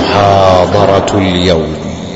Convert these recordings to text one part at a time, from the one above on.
محاضرة اليوم.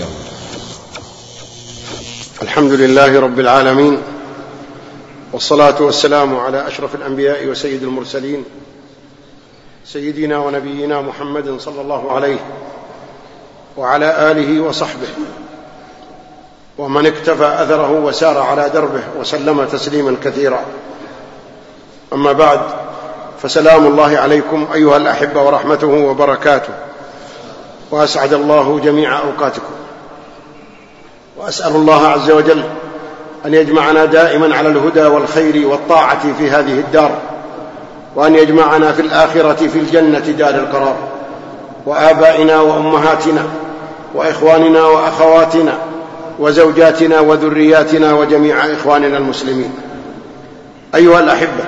الحمد لله رب العالمين، والصلاة والسلام على أشرف الأنبياء وسيد المرسلين، سيدنا ونبينا محمد صلى الله عليه وعلى آله وصحبه ومن اكتفى أثره وسار على دربه وسلم تسليما كثيرا. أما بعد، فسلام الله عليكم أيها الأحبة ورحمته وبركاته، وأسعد الله جميع أوقاتكم، وأسأل الله عز وجل أن يجمعنا دائما على الهدى والخير والطاعة في هذه الدار، وأن يجمعنا في الآخرة في الجنة دار القرار، وآبائنا وأمهاتنا وإخواننا وأخواتنا وزوجاتنا وذرياتنا وجميع إخواننا المسلمين. أيها الأحبة،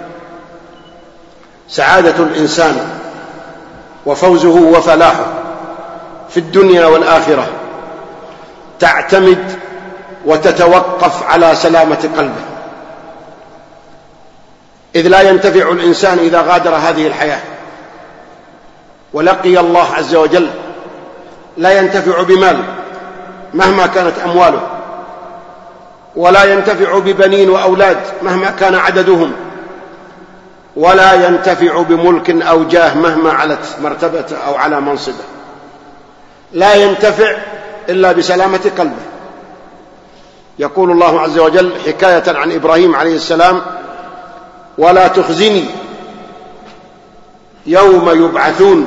سعادة الإنسان وفوزه وفلاحه في الدنيا والآخرة تعتمد وتتوقف على سلامة قلبه، إذ لا ينتفع الإنسان إذا غادر هذه الحياة ولقي الله عز وجل، لا ينتفع بمال مهما كانت أمواله، ولا ينتفع ببنين وأولاد مهما كان عددهم، ولا ينتفع بملك أو جاه مهما علت مرتبته أو على منصبه، لا ينتفع إلا بسلامة قلبه. يقول الله عز وجل حكاية عن إبراهيم عليه السلام: ولا تخزني يوم يبعثون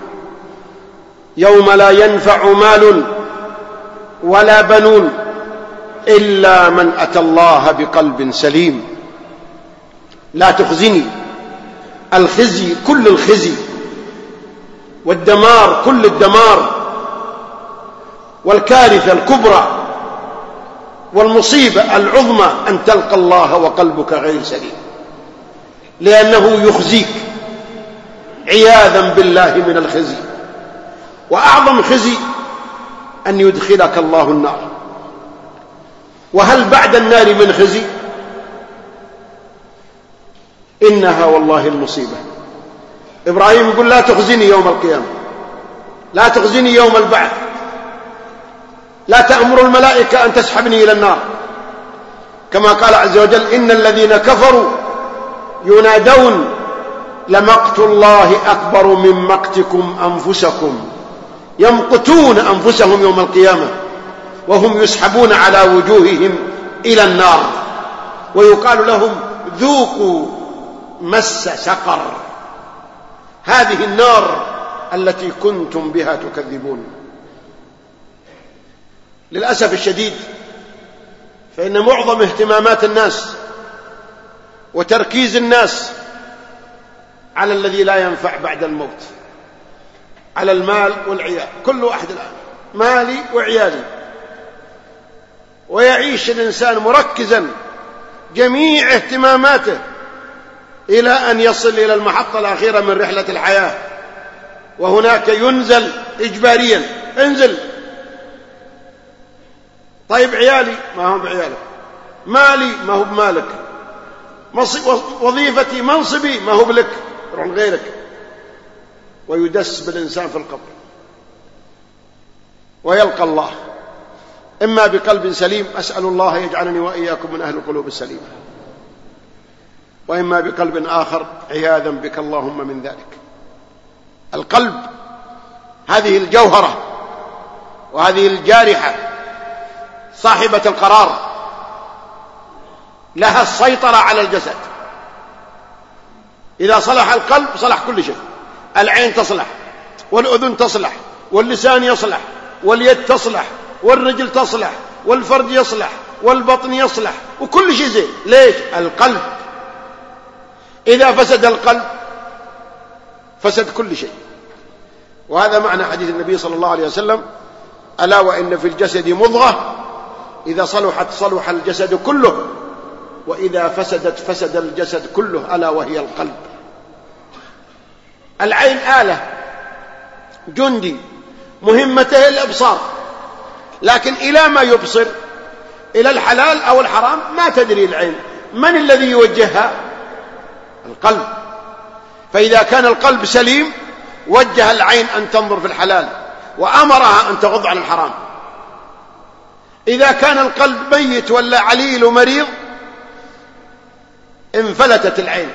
يوم لا ينفع مال ولا بنون إلا من أتى الله بقلب سليم. لا تخزني، الخزي كل الخزي، والدمار كل الدمار، والكارثة الكبرى والمصيبة العظمى أن تلقى الله وقلبك غير سليم، لأنه يخزيك عياذا بالله من الخزي. وأعظم خزي أن يدخلك الله النار، وهل بعد النار من خزي؟ إنها والله المصيبة. إبراهيم يقول: لا تخزني يوم القيامة، لا تخزني يوم البعث، لا تأمر الملائكة أن تسحبني إلى النار، كما قال عز وجل: إن الذين كفروا ينادون لمقت الله أكبر من مقتكم أنفسكم، يمقتون أنفسهم يوم القيامة وهم يسحبون على وجوههم إلى النار، ويقال لهم: ذوقوا مس سقر، هذه النار التي كنتم بها تكذبون. للأسف الشديد، فإن معظم اهتمامات الناس وتركيز الناس على الذي لا ينفع بعد الموت، على المال والعيال. كل واحد الآن مالي وعيالي، ويعيش الإنسان مركزا جميع اهتماماته إلى أن يصل إلى المحطة الأخيرة من رحلة الحياة، وهناك ينزل إجباريا: انزل. طيب عيالي ما هو بعيالك، مالي ما هو بمالك، وظيفتي منصبي ما هو بلك، روح غيرك. ويدس بالإنسان في القبر ويلقى الله إما بقلب سليم، أسأل الله يجعلني وإياكم من أهل القلوب السليمة، وإما بقلب آخر عياذا بك اللهم من ذلك. القلب هذه الجوهرة وهذه الجارحة صاحبة القرار، لها السيطرة على الجسد. إذا صلح القلب صلح كل شيء، العين تصلح، والأذن تصلح، واللسان يصلح، واليد تصلح، والرجل تصلح، والفرج يصلح، والبطن يصلح، وكل شيء زين. ليش؟ القلب. إذا فسد القلب فسد كل شيء. وهذا معنى حديث النبي صلى الله عليه وسلم: ألا وإن في الجسد مضغة إذا صلحت صلح الجسد كله، وإذا فسدت فسد الجسد كله، ألا وهي القلب. العين آلة، جندي، مهمته الإبصار، لكن إلى ما يبصر، إلى الحلال أو الحرام ما تدري العين. من الذي يوجهها؟ القلب. فإذا كان القلب سليم وجه العين أن تنظر في الحلال، وأمرها أن تغض عن الحرام. إذا كان القلب ميت ولا عليل ومريض انفلتت العين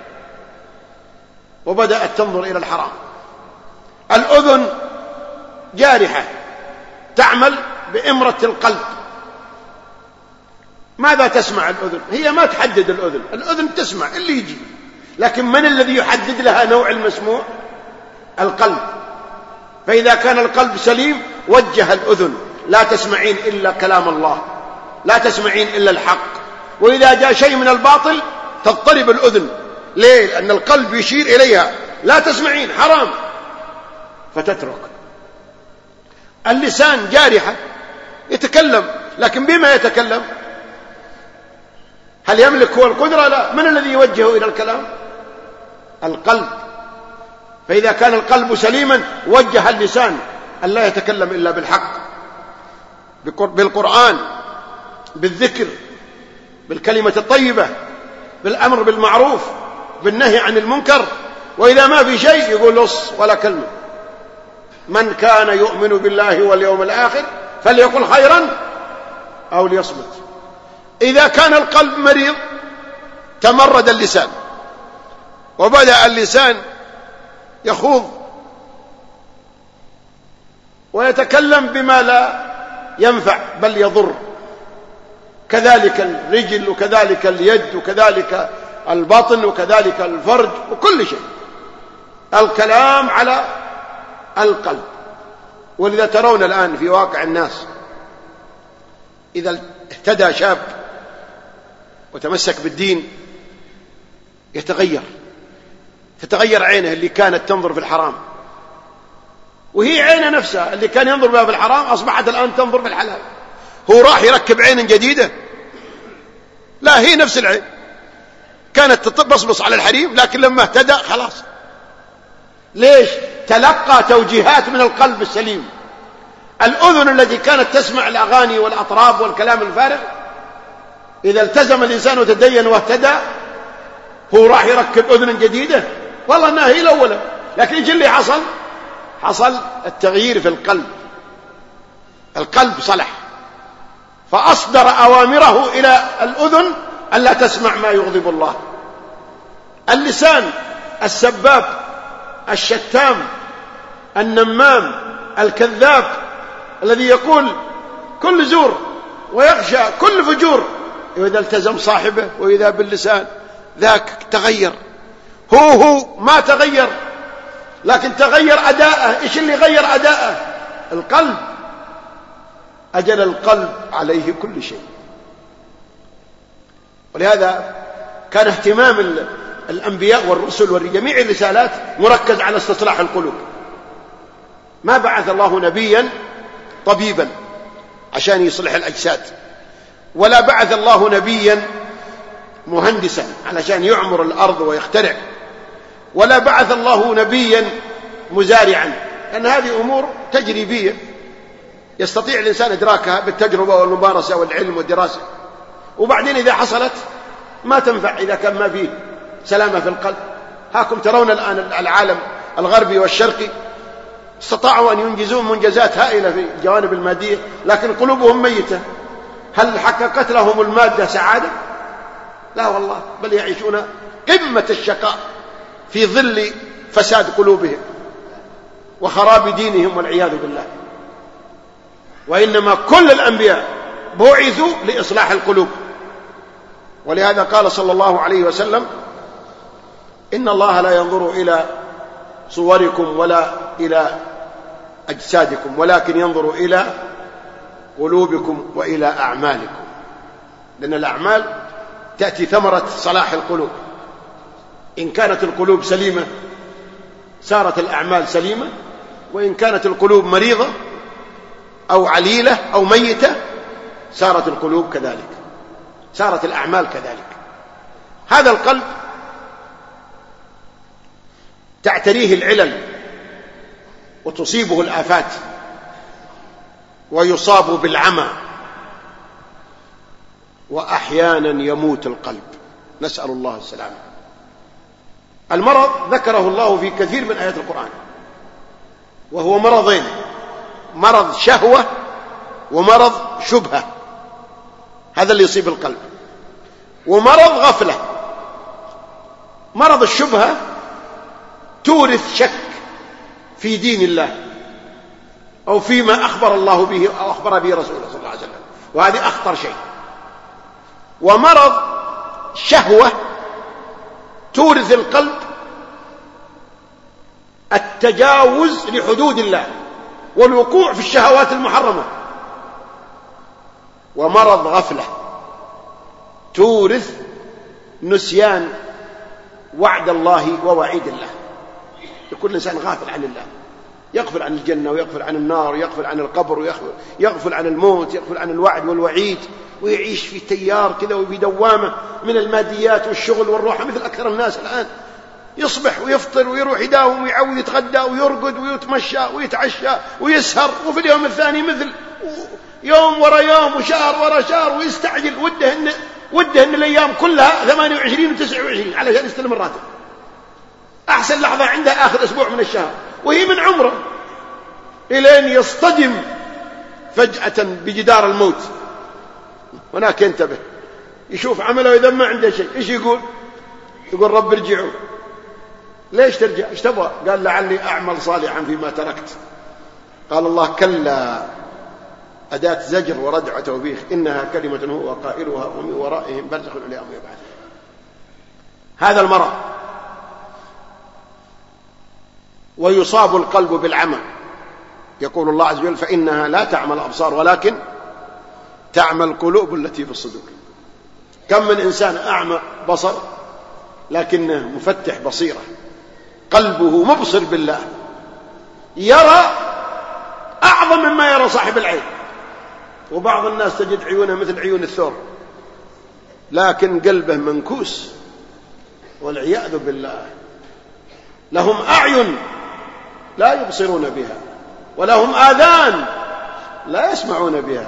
وبدأت تنظر إلى الحرام. الأذن جارحة تعمل بإمرة القلب. ماذا تسمع الأذن؟ هي ما تحدد الأذن، الأذن تسمع اللي يجي، لكن من الذي يحدد لها نوع المسموع؟ القلب. فإذا كان القلب سليم وجه الأذن، لا تسمعين إلا كلام الله، لا تسمعين إلا الحق. وإذا جاء شيء من الباطل تضطرب الأذن. ليه؟ لأن القلب يشير إليها لا تسمعين حرام فتترك. اللسان جارحة يتكلم، لكن بما يتكلم؟ هل يملك هو القدرة؟ لا. من الذي يوجهه إلى الكلام؟ القلب. فإذا كان القلب سليما وجه اللسان أن لا يتكلم إلا بالحق، بالقرآن، بالذكر، بالكلمة الطيبة، بالأمر بالمعروف، بالنهي عن المنكر. وإذا ما في شيء يقول لص ولا كلمة. من كان يؤمن بالله واليوم الآخر فليقل خيرا أو ليصمت. إذا كان القلب مريض تمرد اللسان وبدأ اللسان يخوض ويتكلم بما لا ينفع بل يضر. كذلك الرجل وكذلك اليد وكذلك البطن وكذلك الفرج وكل شيء. الكلام على القلب. ولذا ترون الآن في واقع الناس إذا اهتدى شاب وتمسك بالدين تتغير عينه اللي كانت تنظر في الحرام، وهي عينه نفسها اللي كان ينظر بها في الحرام أصبحت الآن تنظر في الحلال. هو راح يركب عين جديدة؟ لا، هي نفس العين كانت تبصبص على الحريم، لكن لما اهتدى خلاص. ليش؟ تلقى توجيهات من القلب السليم. الأذن التي كانت تسمع الأغاني والأطراب والكلام الفارغ إذا التزم الإنسان وتدين واهتدى هو راح يركب أذن جديدة؟ والله أنها هي الأولى، لكن إيش اللي حصل التغيير في القلب. القلب صلح فأصدر أوامره إلى الأذن أن لا تسمع ما يغضب الله. اللسان السباب الشتام النمام الكذاب الذي يقول كل زور ويخشى كل فجور، وإذا التزم صاحبه وإذا باللسان ذاك تغير. هو ما تغير، لكن تغير أداءه. إيش اللي غير أداءه؟ القلب. أجل القلب عليه كل شيء. ولهذا كان اهتمام الأنبياء والرسل وجميع الرسالات مركز على استصلاح القلوب. ما بعث الله نبيا طبيبا عشان يصلح الأجساد، ولا بعث الله نبيا مهندسا علشان يعمر الأرض ويخترع، ولا بعث الله نبيا مزارعا، لأن هذه أمور تجريبية يستطيع الإنسان إدراكها بالتجربة والممارسة والعلم والدراسة، وبعدين إذا حصلت ما تنفع إذا كان ما فيه سلامة في القلب. هاكم ترون الآن العالم الغربي والشرقي استطاعوا أن ينجزوا منجزات هائلة في الجوانب المادية، لكن قلوبهم ميتة. هل حققت لهم المادة سعادة؟ لا والله، بل يعيشون قمة الشقاء في ظل فساد قلوبهم وخراب دينهم والعياذ بالله. وإنما كل الأنبياء بعثوا لإصلاح القلوب. ولهذا قال صلى الله عليه وسلم: إن الله لا ينظر إلى صوركم ولا إلى أجسادكم ولكن ينظر إلى قلوبكم وإلى أعمالكم. لأن الأعمال تأتي ثمرة صلاح القلوب. إن كانت القلوب سليمة سارت الأعمال سليمة، وإن كانت القلوب مريضة أو عليلة أو ميتة سارت القلوب كذلك، سارت الأعمال كذلك. هذا القلب تعتريه العلل وتصيبه الآفات ويصاب بالعمى، وأحيانا يموت القلب، نسأل الله السلامة. المرض ذكره الله في كثير من آيات القرآن، وهو مرضين: مرض شهوة ومرض شبهة، هذا اللي يصيب القلب، ومرض غفلة. مرض الشبهة تورث شك في دين الله أو فيما أخبر الله به أو أخبر به رسوله صلى الله عليه وسلم، وهذه أخطر شيء. ومرض شهوة تورث القلب التجاوز لحدود الله والوقوع في الشهوات المحرمة. ومرض غفلة تورث نسيان وعد الله ووعيد الله. يكون الإنسان غافل عن الله، يغفل عن الجنة ويغفل عن النار ويغفل عن القبر ويغفل عن الموت، يغفل عن الوعد والوعيد، ويعيش في تيار كذا وفي دوامة من الماديات والشغل والروحة مثل أكثر الناس الآن. يصبح ويفطر ويروح يداوم ويعود يتغدى ويرقد ويتمشى ويتعشى ويسهر، وفي اليوم الثاني مثل يوم ورا يوم وشهر ورا شهر، ويستعجل وده أن الأيام كلها 28 و29 علشان يستلم الراتب. أحسن لحظة عنده آخر أسبوع من الشهر وهي من عمره، إلى أن يصطدم فجأة بجدار الموت. هناك ينتبه يشوف عمله إذا ما عنده شيء، إيش يقول؟ يقول رب ارجعوا. ليش ترجع؟ إيش تبغى؟ قال لعلي أعمل صالحا فيما تركت. قال الله كلا، أداة زجر وردع توبيخ، إنها كلمة هو قائلها ومن ورائهم برزخ إلى يوم يبعث. هذا المرض. ويصاب القلب بالعمى. يقول الله عز وجل فإنها لا تعمى الأبصار ولكن تعمى القلوب التي في الصدور. كم من إنسان أعمى بصر لكنه مفتح بصيرة، قلبه مبصر بالله، يرى أعظم مما يرى صاحب العين. وبعض الناس تجد عيونه مثل عيون الثور، لكن قلبه منكوس والعياذ بالله. لهم أعين لا يبصرون بها، ولهم آذان لا يسمعون بها.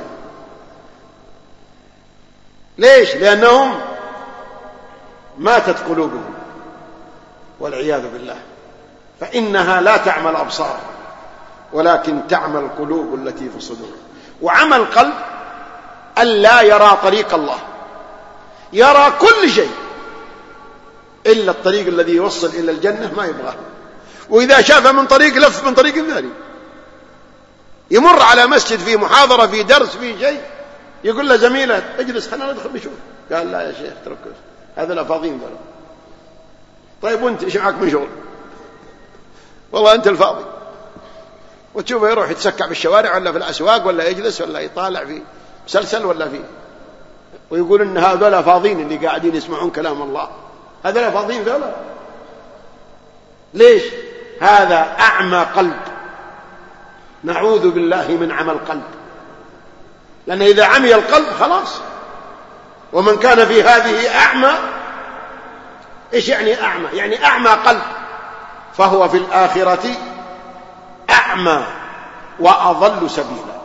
ليش؟ لأنهم ماتت قلوبهم والعياذ بالله. فإنها لا تعمى الأبصار ولكن تعمى القلوب التي في الصدور. وعمى القلب ألا يرى طريق الله، يرى كل شيء إلا الطريق الذي يوصل إلى الجنة ما يبغاه. وإذا شاف من طريق لف من طريق ثاني. يمر على مسجد فيه محاضرة فيه درس فيه شيء، يقول له زميله اجلس خلنا ندخل نشوف. قال لا يا شيخ تركز، هذا لا فاضيين ذولا. طيب وانت ايش معك من شغل؟ والله انت الفاضي. وتشوفه يروح يتسكع في الشوارع ولا في الأسواق ولا يجلس ولا يطالع في مسلسل ولا في، ويقول ان هذول فاضيين اللي قاعدين يسمعون كلام الله. هذول فاضيين ذولا. ليش؟ هذا أعمى قلب. نعوذ بالله من عمى القلب، لأن إذا عمي القلب خلاص. ومن كان في هذه أعمى، إيش يعني أعمى؟ يعني أعمى قلب، فهو في الآخرة أعمى وأضل سبيلا.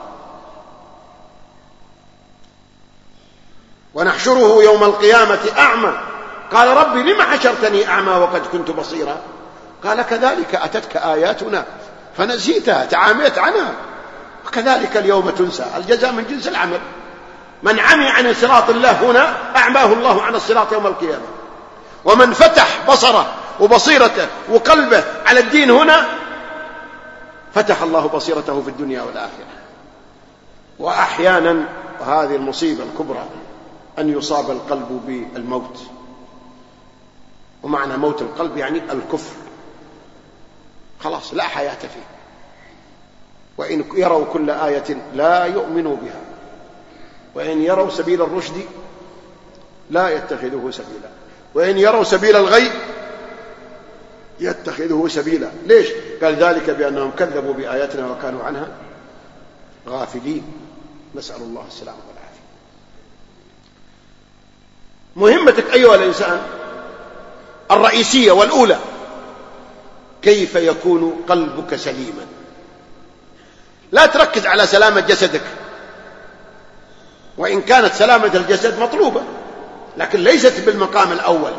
ونحشره يوم القيامة أعمى. قال ربي لما حشرتني أعمى وقد كنت بصيرا؟ قال كذلك أتتك آياتنا فنسيتها تعاميت عنها وكذلك اليوم تنسى. الجزاء من جنس العمل. من عمي عن صراط الله هنا أعماه الله عن الصراط يوم القيامة. ومن فتح بصره وبصيرته وقلبه على الدين هنا فتح الله بصيرته في الدنيا والآخرة. وأحيانا، وهذه المصيبة الكبرى، أن يصاب القلب بالموت. ومعنى موت القلب يعني الكفر، خلاص لا حياة فيه. وإن يروا كل آية لا يؤمنوا بها وإن يروا سبيل الرشد لا يتخذوه سبيلا وإن يروا سبيل الغي يتخذوه سبيلا. ليش؟ قال ذلك بأنهم كذبوا بآياتنا وكانوا عنها غافلين. نسأل الله السلامة والعافية. مهمتك أيها الإنسان الرئيسية والأولى كيف يكون قلبك سليما. لا تركز على سلامة جسدك، وإن كانت سلامة الجسد مطلوبة لكن ليست بالمقام الأول.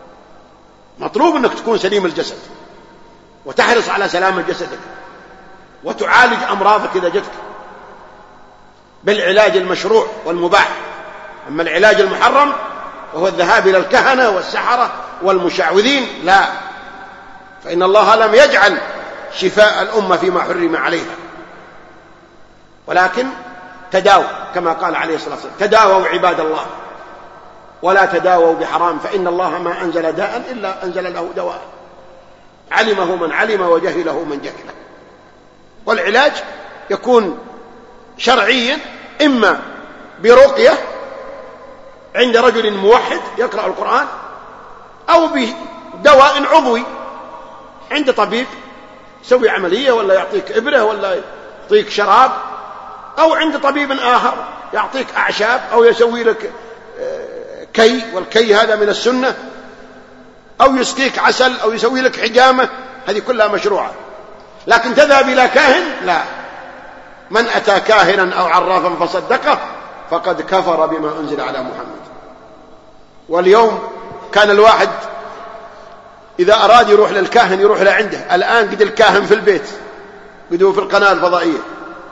مطلوب أنك تكون سليم الجسد وتحرص على سلامة جسدك، وتعالج أمراضك إذا جتك بالعلاج المشروع والمباح. أما العلاج المحرم وهو الذهاب إلى الكهنة والسحرة والمشعوذين لا، فإن الله لم يجعل شفاء الأمة فيما حرم عليها، ولكن تداووا كما قال عليه الصلاة والسلام: تداووا عباد الله ولا تداووا بحرام، فإن الله ما أنزل داء إلا أنزل له دواء، علمه من علم وجهله من جهله. والعلاج يكون شرعيا، إما برقية عند رجل موحد يقرأ القرآن، أو بدواء عضوي عند طبيب يسوي عملية ولا يعطيك إبرة ولا يعطيك شراب، أو عند طبيب آخر يعطيك أعشاب أو يسوي لك كي، والكي هذا من السنة، أو يسقيك عسل أو يسوي لك حجامة، هذه كلها مشروعة. لكن تذهب إلى كاهن لا، من أتى كاهنا أو عرافا فصدقه فقد كفر بما أنزل على محمد. واليوم كان الواحد إذا أراد يروح للكاهن يروح لعنده، الآن قد الكاهن في البيت، قد هو في القناة الفضائية.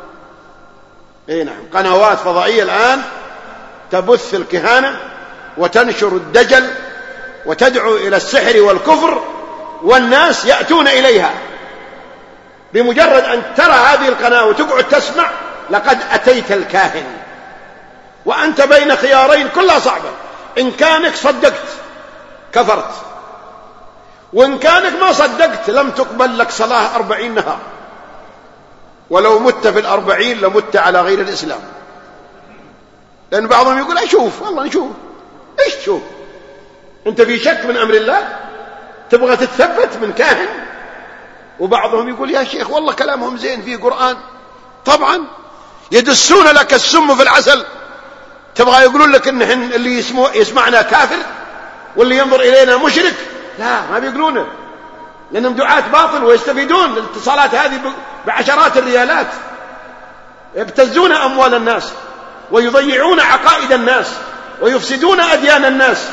اي نعم، قنوات فضائية الآن تبث الكهانة وتنشر الدجل وتدعو إلى السحر والكفر، والناس يأتون إليها. بمجرد أن ترى هذه القناة وتقعد تسمع لقد أتيت الكاهن، وأنت بين خيارين كلها صعبة: إن كانك صدقت كفرت، وإن كانك ما صدقت لم تقبل لك صلاة 40 نهار، ولو مت في 40 لمت على غير الإسلام. لأن بعضهم يقول أشوف والله نشوف، إيش تشوف؟ أنت في شك من أمر الله تبغى تتثبت من كاهن؟ وبعضهم يقول يا شيخ والله كلامهم زين فيه قرآن. طبعا يدسون لك السم في العسل، تبغى يقولون لك إن اللي يسمعنا كافر واللي ينظر إلينا مشرك؟ لا، ما بيقولونه، لأنهم دعاة باطل ويستفيدون الاتصالات هذه بعشرات الريالات، يبتزون أموال الناس ويضيعون عقائد الناس ويفسدون أديان الناس.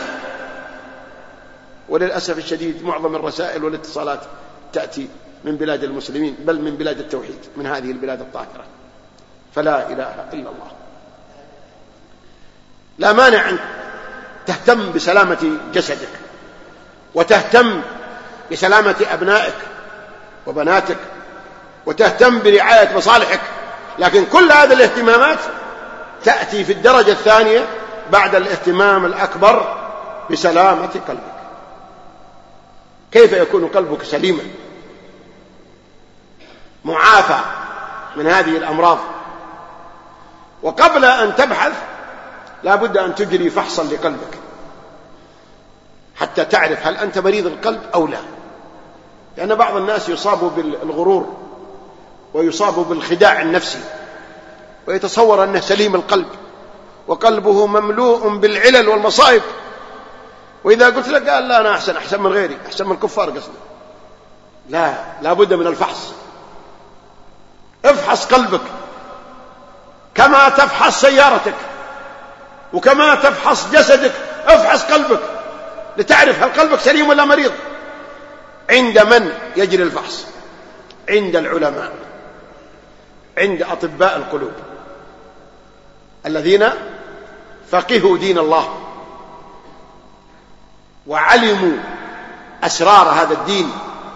وللأسف الشديد معظم الرسائل والاتصالات تأتي من بلاد المسلمين، بل من بلاد التوحيد، من هذه البلاد الطاهرة. فلا إله إلا الله. لا مانع أن تهتم بسلامة جسدك وتهتم بسلامة أبنائك وبناتك وتهتم برعاية مصالحك، لكن كل هذه الاهتمامات تأتي في الدرجة الثانية بعد الاهتمام الأكبر بسلامة قلبك. كيف يكون قلبك سليما معافى من هذه الأمراض؟ وقبل أن تبحث لا بد أن تجري فحصا لقلبك حتى تعرف هل أنت مريض القلب أو لا. لأن بعض الناس يصاب بالغرور ويصاب بالخداع النفسي ويتصور أنه سليم القلب وقلبه مملوء بالعلل والمصائب، وإذا قلت لك قال لا أنا أحسن من غيري، أحسن من الكفار قصدي. لا بد من الفحص. افحص قلبك كما تفحص سيارتك، وكما تفحص جسدك افحص قلبك لتعرف هل قلبك سليم ولا مريض. عند من يجري الفحص؟ عند العلماء، عند أطباء القلوب الذين فقهوا دين الله وعلموا أسرار هذا الدين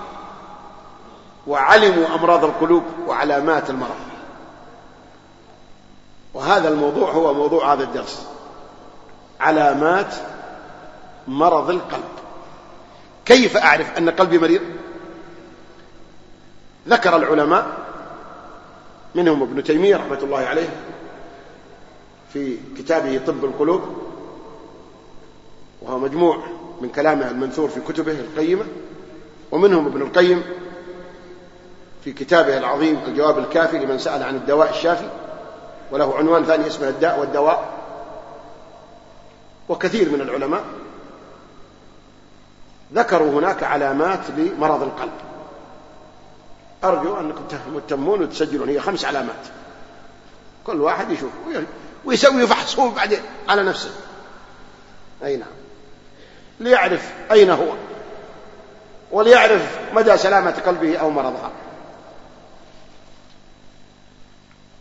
وعلموا أمراض القلوب وعلامات المرض. وهذا الموضوع هو موضوع هذا الدرس: علامات مرض القلب. كيف أعرف أن قلبي مريض؟ ذكر العلماء منهم ابن تيمية رحمة الله عليه في كتابه طب القلوب، وهو مجموع من كلامه المنثور في كتبه القيمة، ومنهم ابن القيم في كتابه العظيم الجواب الكافي لمن سأل عن الدواء الشافي، وله عنوان ثاني اسمه الداء والدواء. وكثير من العلماء ذكروا هناك علامات لمرض القلب. أرجو أنكم تهتمون وتسجلون، هي 5 علامات، كل واحد يشوف ويسوي فحصه بعدين على نفسه. أي نعم، ليعرف أين هو وليعرف مدى سلامة قلبه أو مرضها.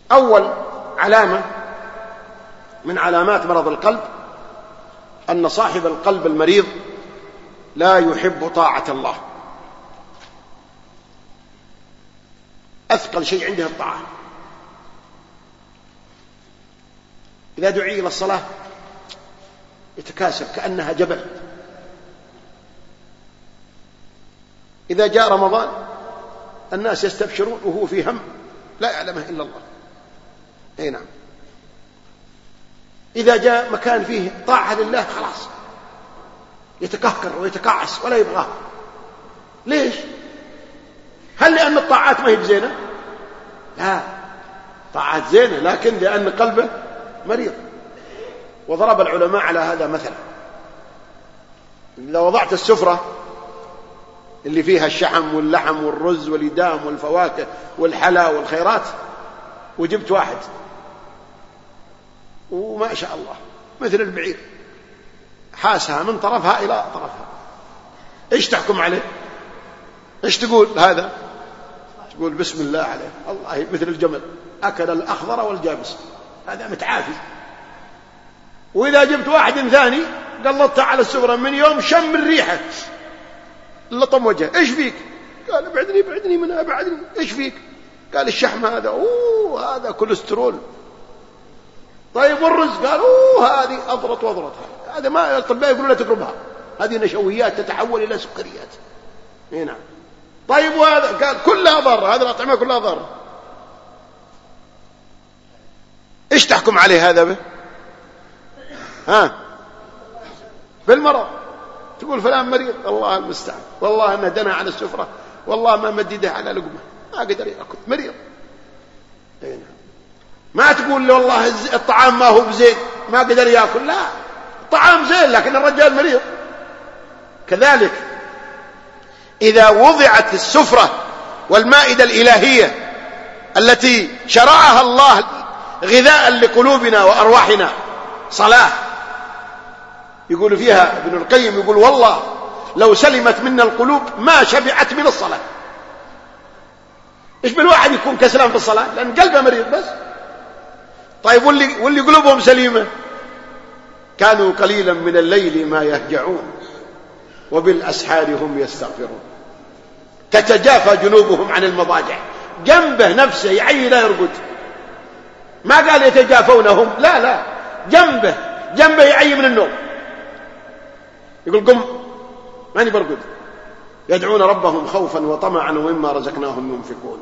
أول علامة من علامات مرض القلب أن صاحب القلب المريض لا يحب طاعة الله، أثقل شيء عنده الطاعة. إذا دعي إلى الصلاة يتكاسل كأنها جبل. إذا جاء رمضان الناس يستبشرون وهو في هم لا يعلمه إلا الله. أي نعم. إذا جاء مكان فيه طاعة لله خلاص يتكهكر ويتكعس ولا يبغاه. ليش؟ هل لأن الطاعات ما هي بزينة؟ لا، طاعات زينة، لكن لأن قلبه مريض. وضرب العلماء على هذا مثلا: إذا وضعت السفرة اللي فيها الشحم واللحم والرز والإدام والفواكه والحلا والخيرات وجبت واحد وما شاء الله مثل البعير حاسها من طرفها إلى طرفها، إيش تحكم عليه؟ إيش تقول هذا؟ تقول بسم الله عليه، الله مثل الجمل أكل الأخضر والجابس، هذا متعافي. وإذا جبت واحد ثاني قلطت على السفرة من يوم شم الريحة لطم وجهه، إيش فيك؟ قال ابعدني منها، ابعدني. إيش فيك؟ قال الشحم هذا، هذا كوليسترول. طيب والرز؟ قال هذه أضرط وأضرط، هذا ما الأطباء يقولون لا تقربها، هذه نشويات تتحول إلى سكريات. نعم. طيب وهذا؟ قال كلها ضارة، هذه الأطعمة كلها ضارة. إيش تحكم عليه هذا به؟ بالمرض. تقول فلان مريض، الله المستعان، والله أنه دنا على السفرة، والله ما مدده على لقمة، ما قدر يأكل، مريض. ما تقول له والله الطعام ما هو بزين ما قدر يأكل، لا، الطعام زين لكن الرجال مريض. كذلك إذا وضعت السفرة والمائدة الإلهية التي شرعها الله غذاء لقلوبنا وأرواحنا صلاة، يقول فيها ابن القيم، يقول والله لو سلمت منا القلوب ما شبعت من الصلاة. إيش بالواحد يكون كسلان في الصلاة؟ لأن قلبه مريض بس. طيب واللي قلوبهم سليمة؟ كانوا قليلا من الليل ما يهجعون وبالأسحار هم يستغفرون، تتجافى جنوبهم عن المضاجع. جنبه نفسه يعي لا يرقد، ما قال يتجافونهم، لا، جنبه يعي من النوم، يقول قم ماني برقد. يدعون ربهم خوفا وطمعا ومما رزقناهم ينفقون.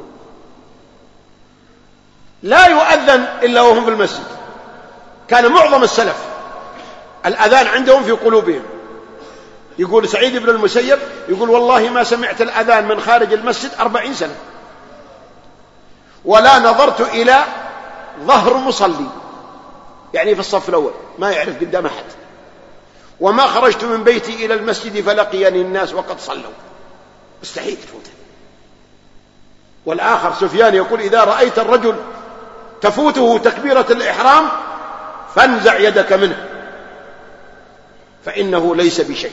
لا يؤذن إلا وهم في المسجد. كان معظم السلف الأذان عندهم في قلوبهم. يقول سعيد بن المسيب، يقول والله ما سمعت الأذان من خارج المسجد 40 سنة، ولا نظرت إلى ظهر مصلي، يعني في الصف الأول ما يعرف قدام أحد، وما خرجت من بيتي إلى المسجد فلقيني الناس وقد صلوا. مستحيل تفوته. والآخر سفيان يقول إذا رأيت الرجل تفوته تكبيرة الإحرام فانزع يدك منه فإنه ليس بشيء.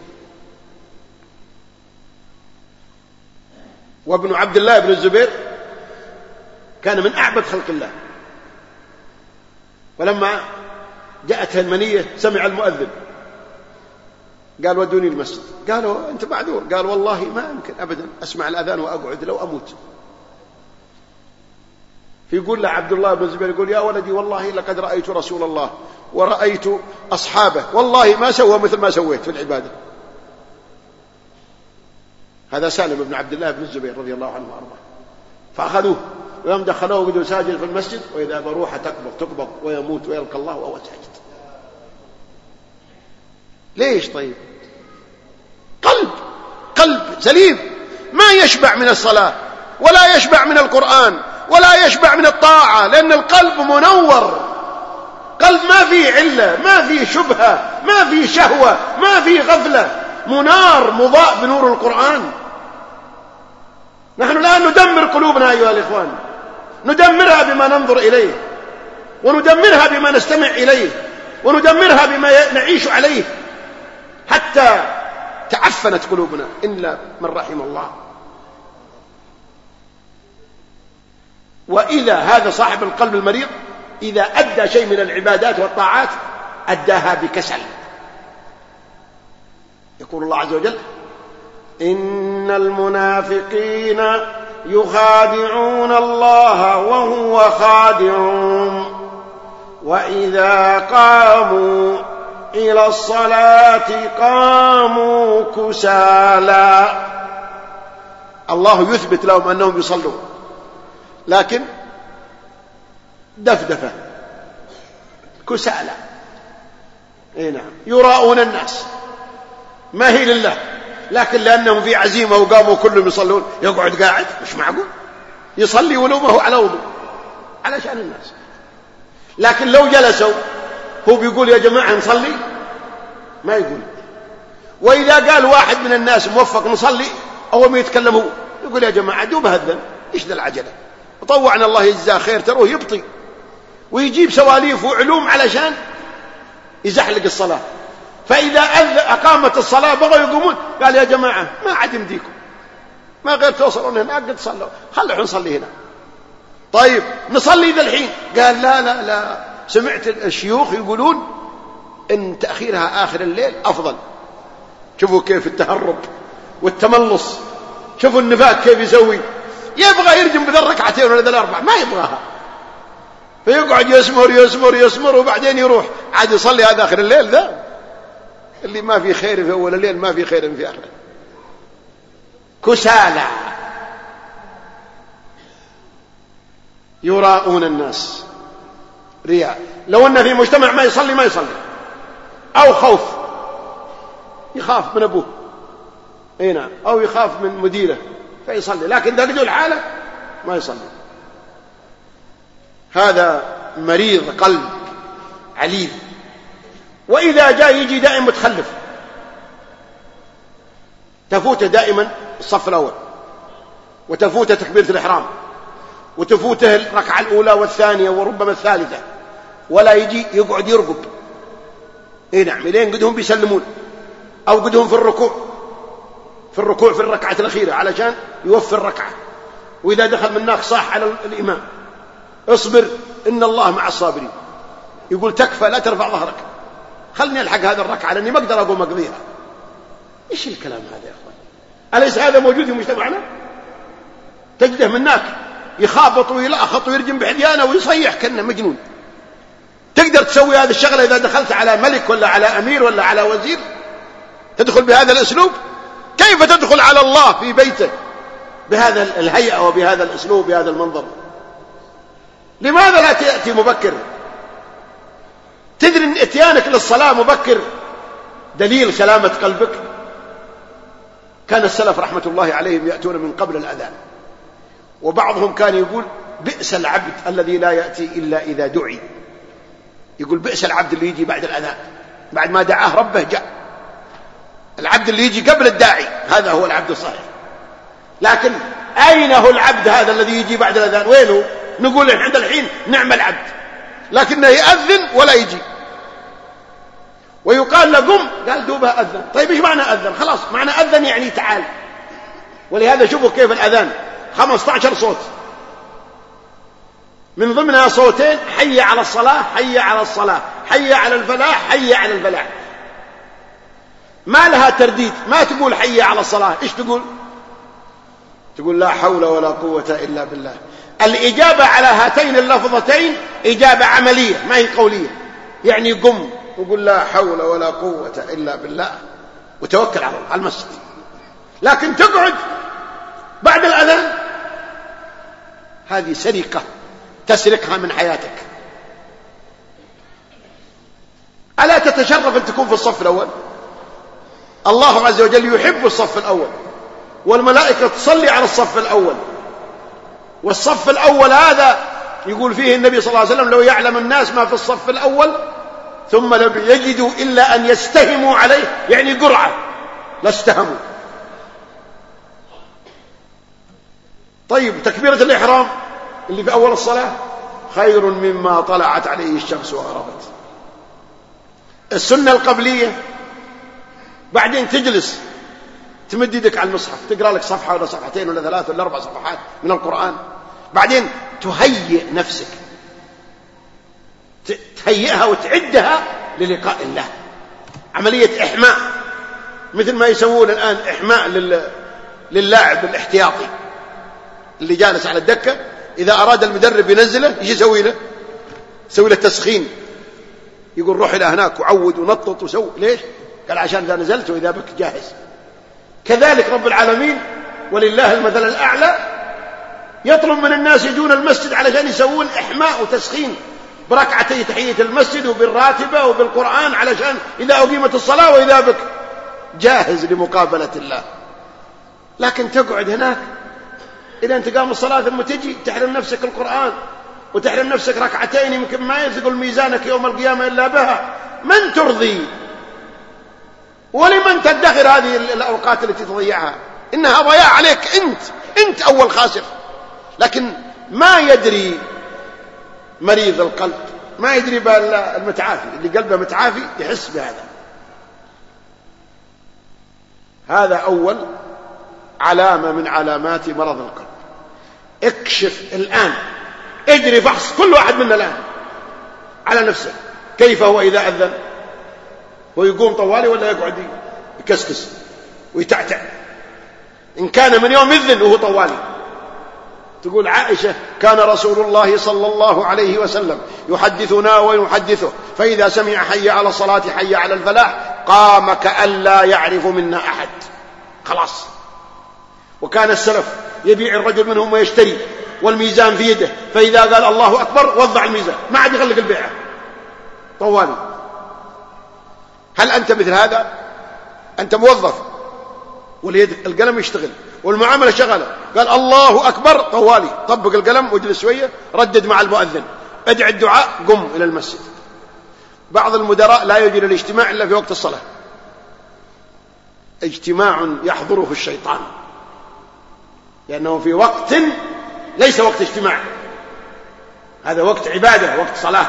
وابن عبد الله بن الزبير كان من أعبد خلق الله، ولما جاءته المنية سمع المؤذن قال ودوني المسجد. قالوا أنت معذور. قال والله ما يمكن أبدا أسمع الأذان وأقعد لو أموت. فيقول له عبد الله بن الزبير، يقول يا ولدي والله لقد رأيت رسول الله ورأيت أصحابه، والله ما سوى مثل ما سويت في العبادة. هذا سالم بن عبد الله بن الزبير رضي الله عنه وأرضاه. فأخذوه ويوم دخلوه وجدوا ساجد في المسجد، وإذا بروحه تقبض ويموت ويلقى الله وهو ساجد. ليش؟ طيب قلب سليم ما يشبع من الصلاة ولا يشبع من القرآن ولا يشبع من الطاعة، لأن القلب منور، قلب ما فيه علة، ما فيه شبهة، ما فيه شهوة، ما فيه غفلة، منار مضاء بنور القرآن. نحن الآن ندمر قلوبنا أيها الإخوان، ندمرها بما ننظر إليه، وندمرها بما نستمع إليه، وندمرها بما نعيش عليه، حتى تعفنت قلوبنا إلا من رحم الله. وإذا هذا صاحب القلب المريض إذا أدى شيء من العبادات والطاعات أداها بكسل. يقول الله عز وجل: إن المنافقين يخادعون الله وهو خادعهم وإذا قاموا إلى الصلاة قاموا كسالى. الله يثبت لهم أنهم يصلون لكن دفدفة كسالى. نعم، يراؤون الناس، ما هي لله، لكن لأنهم في عزيمة وقاموا كلهم يصلون يقعد قاعد، مش معقول يصلي ولو ما هو على وضوء علشان الناس. لكن لو جلسوا هو بيقول يا جماعة نصلي، ما يقول. وإذا قال واحد من الناس موفق نصلي أول ما يتكلم هو يقول يا جماعة دوب هذا إيش ذا العجلة، وطوعنا الله يجزاه خير، تروه يبطي ويجيب سواليف وعلوم علشان يزحلق الصلاة. فإذا أقامت الصلاة بغوا يقومون قال يا جماعة ما عاد يمديكم، ما غير توصلون هنا قد صلوا، خلوا نصلي هنا. طيب نصلي ذا الحين، قال لا لا لا، سمعت الشيوخ يقولون إن تأخيرها آخر الليل أفضل. شوفوا كيف التهرب والتملص، شوفوا النفاق كيف يسوي، يبغى يرجم بذا الركعتين ولا ذا الأربع، ما يبغاها، فيقعد يسمر يسمر يسمر وبعدين يروح عاد يصلي هذا آخر الليل. ذا اللي ما في خير في أول الليل ما في خير في آخره. كسالى يراؤون الناس، رياء. لو أن في مجتمع ما يصلي ما يصلي، أو خوف، يخاف من أبوه هنا أو يخاف من مديره فيصلي، لكن إذا رجل حاله ما يصلي. هذا مريض قلب عليل. وإذا جاء يجي دائما متخلف، تفوته دائما الصف الأول، وتفوته تكبيرة الإحرام، وتفوته الركعة الأولى والثانية وربما الثالثة، ولا يجي يقعد يرقب. نعم، لين قدهم بيسلمون أو قدهم في الركوع في الركعة الأخيرة علشان يوفر الركعة. وإذا دخل منك صاح على الإمام اصبر إن الله مع الصابرين، يقول تكفى لا ترفع ظهرك، خلني ألحق هذا الركعة لأني ما أقدر أقوم أقضيها. إيش الكلام هذا يا أخوان؟ أليس هذا موجود في مجتمعنا؟ تجده منك يخابط ويلأخط ويرجم بحديانه ويصيح كأنه مجنون. تقدر تسوي هذا الشغلة إذا دخلت على ملك ولا على أمير ولا على وزير؟ تدخل بهذا الأسلوب؟ كيف تدخل على الله في بيته بهذا الهيئة وبهذا الأسلوب بهذا المنظر؟ لماذا لا تأتي مبكر؟ تدري أن إتيانك للصلاة مبكر دليل سلامة قلبك. كان السلف رحمة الله عليهم يأتون من قبل الأذان، وبعضهم كان يقول بئس العبد الذي لا يأتي إلا إذا دعي. يقول بئس العبد اللي يجي بعد الأذان، بعد ما دعاه ربه جاء. العبد اللي يجي قبل الداعي هذا هو العبد الصحيح. لكن أين هو العبد هذا الذي يجي بعد الأذان؟ وينه؟ نقول عند الحين نعم العبد، لكنه يأذن ولا يجي، ويقال له قم، قال دوبها أذن. طيب إيش معنى أذن؟ خلاص معنى أذن يعني تعال. ولهذا شوفوا كيف الأذان 15 صوت، من ضمنها صوتين حي على الصلاة حي على الصلاة، حي على الفلاح حي على الفلاح. ما لها ترديد، ما تقول حي على الصلاة، إيش تقول؟ تقول لا حول ولا قوة إلا بالله. الإجابة على هاتين اللفظتين إجابة عملية ما هي قولية، يعني قم وقل لا حول ولا قوة إلا بالله وتوكل على الله على المسجد. لكن تقعد بعد الأذان، هذه سرقة تسرقها من حياتك. ألا تتشرف أن تكون في الصف الأول؟ الله عز وجل يحب الصف الأول، والملائكة تصلي على الصف الأول. والصف الأول هذا يقول فيه النبي صلى الله عليه وسلم لو يعلم الناس ما في الصف الأول ثم لم يجدوا إلا أن يستهموا عليه، يعني قرعة، لاستهموا. طيب تكبيرة الإحرام اللي في أول الصلاة خير مما طلعت عليه الشمس وغربت. السنة القبلية بعدين تجلس تمد يدك على المصحف تقرأ لك صفحة ولا صفحتين ولا 3 ولا 4 صفحات من القرآن، بعدين تهيئ نفسك، تهيئها وتعدها للقاء الله. عملية إحماء، مثل ما يسوون الآن إحماء للاعب الاحتياطي اللي جالس على الدكة، إذا أراد المدرب ينزله إيش يسوي له؟ يسوي له تسخين، يقول روح إلى هناك وعود ونطط وسوي. ليش؟ قال عشان إذا نزلت وإذا بك جاهز. كذلك رب العالمين ولله المثل الأعلى يطلب من الناس يجون المسجد علشان يسوون إحماء وتسخين بركعتي تحية المسجد وبالراتبة وبالقرآن، علشان إذا أقيمت الصلاة وإذا بك جاهز لمقابلة الله. لكن تقعد هناك إذا أنت قام الصلاة ثم تجي تحرم نفسك القرآن وتحرم نفسك ركعتين يمكن ما يثقل ميزانك يوم القيامة إلا بها. من ترضي ولمن تدخر هذه الأوقات التي تضيعها؟ إنها ضياع عليك، أنت أول خاسر. لكن ما يدري مريض القلب، ما يدري المتعافي، اللي قلبه متعافي يحس بهذا. هذا أول علامة من علامات مرض القلب. اكشف الآن، اجري فحص كل واحد منا الآن على نفسه، كيف هو إذا أذن؟ ويقوم طوالي ولا يقعد يكسكس ويتعتع؟ إن كان من يوم إذن وهو طوالي. تقول عائشة كان رسول الله صلى الله عليه وسلم يحدثنا ويحدثه، فإذا سمع حي على الصلاة حي على الفلاح قام كأن لا يعرف منا أحد، خلاص. وكان السلف يبيع الرجل منهم ويشتري والميزان في يده، فإذا قال الله أكبر وضع الميزان، ما عاد يغلق البيعة طوالي. هل أنت مثل هذا؟ أنت موظف واليد القلم يشتغل والمعاملة شغلة، قال الله أكبر طوالي، طبق القلم واجلس شوية، ردد مع المؤذن، ادع الدعاء، قم إلى المسجد. بعض المدراء لا يجي للاجتماع إلا في وقت الصلاة، اجتماع يحضره الشيطان، لأنه في وقت ليس وقت اجتماع، هذا وقت عبادة، وقت صلاة.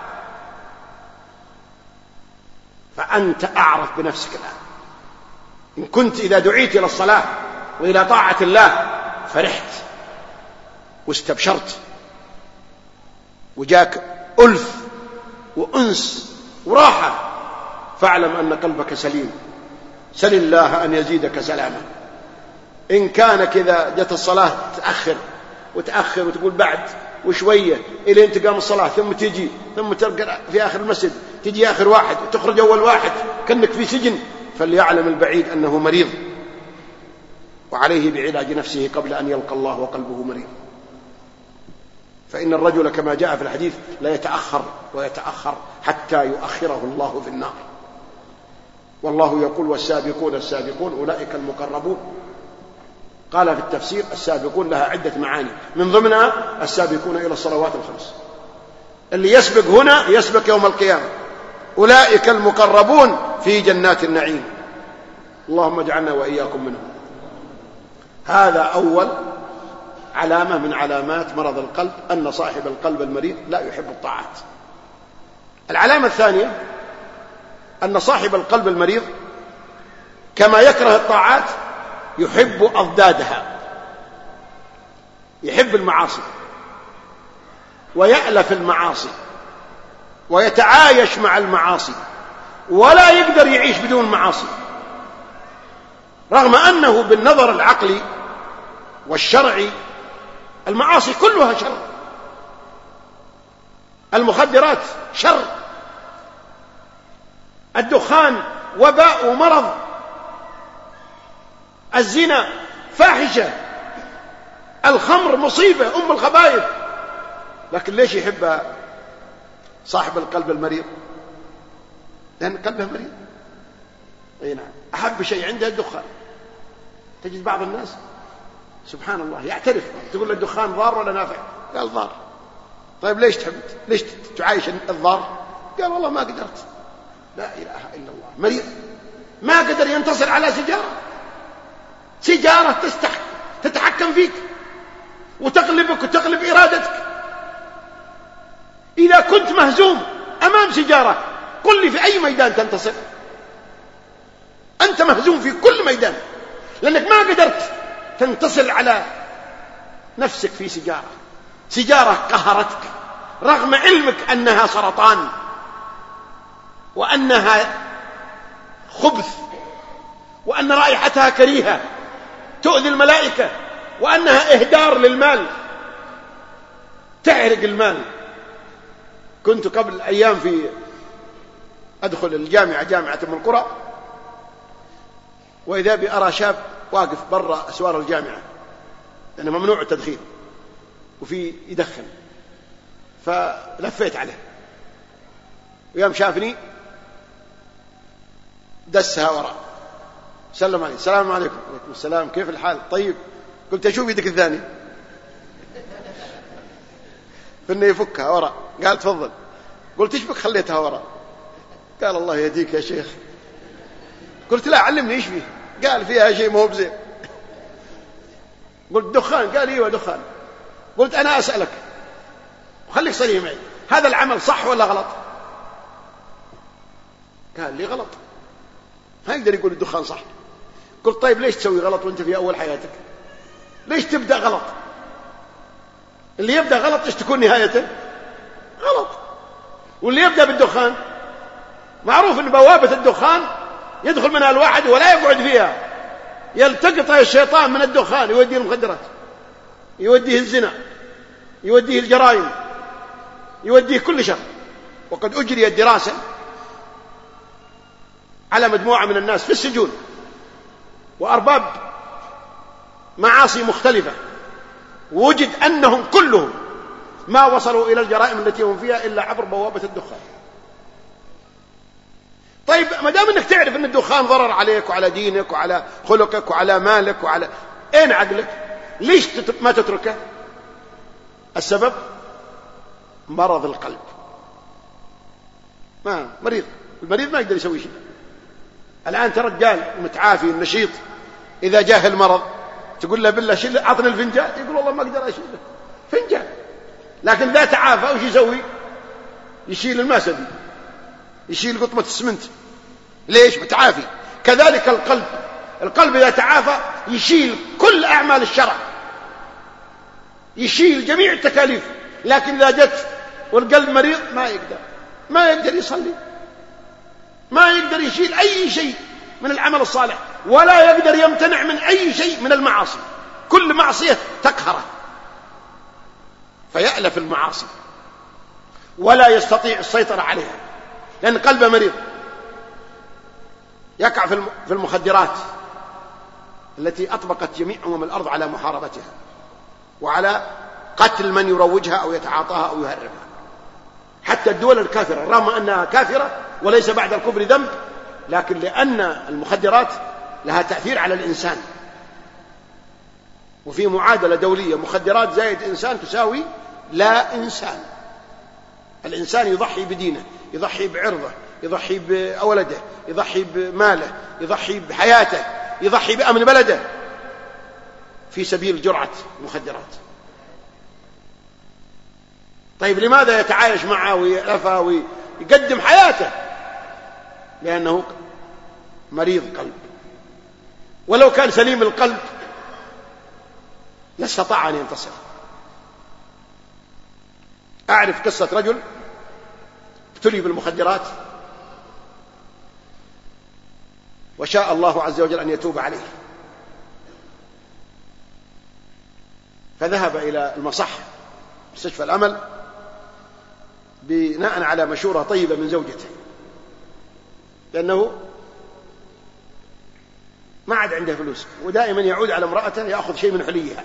فأنت أعرف بنفسك الآن. إن كنت إذا دعيت إلى الصلاة وإلى طاعة الله فرحت واستبشرت وجاك ألف وأنس وراحة، فاعلم أن قلبك سليم. سل الله أن يزيدك سلاما. إن كان كذا جت الصلاة تأخر وتقول بعد وشوية إلى أن تقام الصلاة، ثم تجي ثم ترجع في آخر المسجد، تجي آخر واحد وتخرج أول واحد كأنك في سجن، فليعلم البعيد أنه مريض، وعليه بعلاج نفسه قبل أن يلقى الله وقلبه مريض. فإن الرجل كما جاء في الحديث لا يتأخر ويتأخر حتى يؤخره الله في النار. والله يقول والسابقون السابقون أولئك المقربون. قال في التفسير السابقون لها عدة معاني، من ضمنها السابقون إلى الصلوات الخمس. اللي يسبق هنا يسبق يوم القيامة، أولئك المقربون في جنات النعيم. اللهم اجعلنا وإياكم منهم. هذا أول علامة من علامات مرض القلب، أن صاحب القلب المريض لا يحب الطاعات. العلامة الثانية أن صاحب القلب المريض كما يكره الطاعات يحب أضدادها، يحب المعاصي ويألف المعاصي ويتعايش مع المعاصي، ولا يقدر يعيش بدون معاصي، رغم أنه بالنظر العقلي والشرعي المعاصي كلها شر. المخدرات شر، الدخان وباء ومرض، الزنا فاحشة، الخمر مصيبة أم الخبائث. لكن ليش يحب صاحب القلب المريض؟ لأن قلبه مريض. أي نعم، أحب شيء عنده الدخان. تجد بعض الناس سبحان الله يعترف، تقول له الدخان ضار ولا نافع؟ قال ضار. طيب ليش تحب، ليش تعايش الضار؟ قال والله ما قدرت. لا إله إلا الله، مريض ما قدر ينتصر على سيجارة تتحكم فيك وتغلبك وتغلب إرادتك. إذا كنت مهزوم أمام سيجارة قل لي في أي ميدان تنتصر؟ أنت مهزوم في كل ميدان، لأنك ما قدرت تنتصر على نفسك في سيجارة. سيجارة قهرتك رغم علمك أنها سرطان وأنها خبث وأن رائحتها كريهة تؤذي الملائكة وأنها إهدار للمال، تعرق المال. كنت قبل أيام أدخل الجامعة، جامعة أم القرى، وإذا بي أرى شاب واقف برا أسوار الجامعة لأنه ممنوع التدخين وفي يدخن، فلفيت عليه ويوم شافني دسها وراء، سلم علي، السلام عليكم. وعليكم السلام، كيف الحال؟ طيب. قلت أشوف يدك الثاني، فإنه يفكها وراء. قال تفضل. قلت إيش بك خليتها وراء؟ قال الله يهديك يا شيخ. قلت لا، علمني إيش فيه. قال فيها شيء مو بزين. قلت دخان؟ قال ايوه دخان. قلت أنا أسألك وخليك صريح معي، هذا العمل صح ولا غلط؟ قال لي غلط. ما يقدر يقول الدخان صح. قلت طيب ليش تسوي غلط وانت في أول حياتك؟ ليش تبدأ غلط؟ اللي يبدأ غلط ايش تكون نهايته؟ غلط. واللي يبدأ بالدخان معروف ان بوابة الدخان يدخل منها الواحد ولا يقعد فيها، يلتقطها الشيطان من الدخان، يوديه المخدرات، يوديه الزنا، يوديه الجرائم، يوديه كل شر. وقد أجريت دراسة على مجموعة من الناس في السجون وأرباب معاصي مختلفة، وجد أنهم كلهم ما وصلوا إلى الجرائم التي هم فيها إلا عبر بوابة الدخان. طيب ما دام أنك تعرف أن الدخان ضرر عليك وعلى دينك وعلى خلقك وعلى مالك وعلى أين عقلك؟ ليش ما تتركه؟ السبب مرض القلب. ما مريض، المريض ما يقدر يسوي شيء. الآن ترى الرجال المتعافي النشيط إذا جاه المرض تقول له بالله شيل أعطني الفنجان، يقول والله ما أقدر أشيله فنجان. لكن ذا تعافى وش يسوي؟ يشيل الماسدي، يشيل قطمة السمنت. ليش؟ متعافي. كذلك القلب إذا تعافى يشيل كل أعمال الشرع، يشيل جميع التكاليف. لكن إذا جت والقلب مريض ما يقدر يصلي، ما يقدر يشيل أي شيء من العمل الصالح، ولا يقدر يمتنع من أي شيء من المعاصي. كل معصية تقهره فيألف المعاصي ولا يستطيع السيطرة عليها لأن قلبه مريض. يقع في المخدرات التي أطبقت جميع أمم الأرض على محاربتها وعلى قتل من يروجها أو يتعاطاها أو يهربها. حتى الدول الكافرة رغم أنها كافرة وليس بعد الكفر ذنب، لكن لأن المخدرات لها تأثير على الإنسان، وفي معادلة دولية مخدرات زائد إنسان تساوي لا إنسان. الإنسان يضحي بدينه، يضحي بعرضه، يضحي بأولده، يضحي بماله، يضحي بحياته، يضحي بأمن بلده في سبيل جرعة مخدرات. طيب لماذا يتعايش معه ويألفها ويقدم حياته؟ لأنه مريض قلب. ولو كان سليم القلب لا استطاع أن ينتصر. أعرف قصة رجل ابتلي بالمخدرات وشاء الله عز وجل أن يتوب عليه، فذهب إلى المصحة مستشفى الأمل بناء على مشورة طيبة من زوجته، لأنه ما عاد عنده فلوس ودائما يعود على امرأته يأخذ شيء من حليها،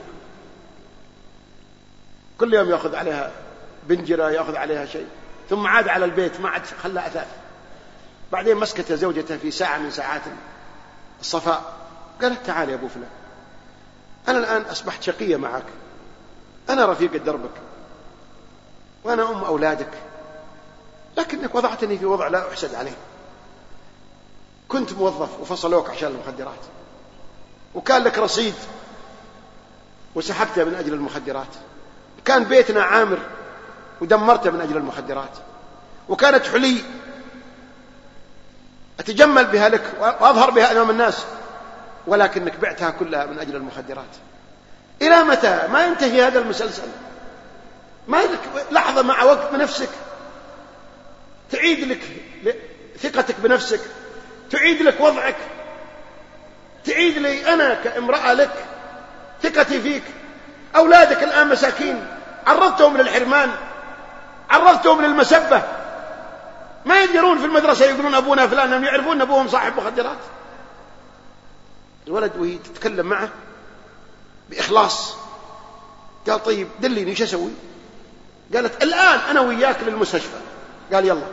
كل يوم يأخذ عليها بنجرة، يأخذ عليها شيء، ثم عاد على البيت ما عاد خلى أثاث. بعدين مسكت زوجته في ساعة من ساعات الصفاء قالت تعال يا أبو فلان، أنا الآن أصبحت شقية معك، أنا رفيق دربك وأنا أم أولادك، لكنك وضعتني في وضع لا أحسد عليه. كنت موظف وفصلوك عشان المخدرات، وكان لك رصيد وسحبته من أجل المخدرات، كان بيتنا عامر ودمرته من أجل المخدرات، وكانت حلي أتجمل بها لك وأظهر بها أمام الناس، ولكنك بعتها كلها من أجل المخدرات. إلى متى؟ ما ينتهي هذا المسلسل. ما لك لحظة مع وقت بنفسك تعيد لك ثقتك بنفسك، تعيد لك وضعك، تعيد لي أنا كامرأة لك ثقتي فيك. أولادك الآن مساكين، عرضتهم للحرمان، عرضتهم للمسبة، ما يقدرون في المدرسة يقولون أبونا فلان، هم يعرفون أبوهم صاحب مخدرات. الولد وهي تتكلم معه بإخلاص قال طيب دليني ايش اسوي؟ قالت الآن أنا وياك للمستشفى. قال يلا،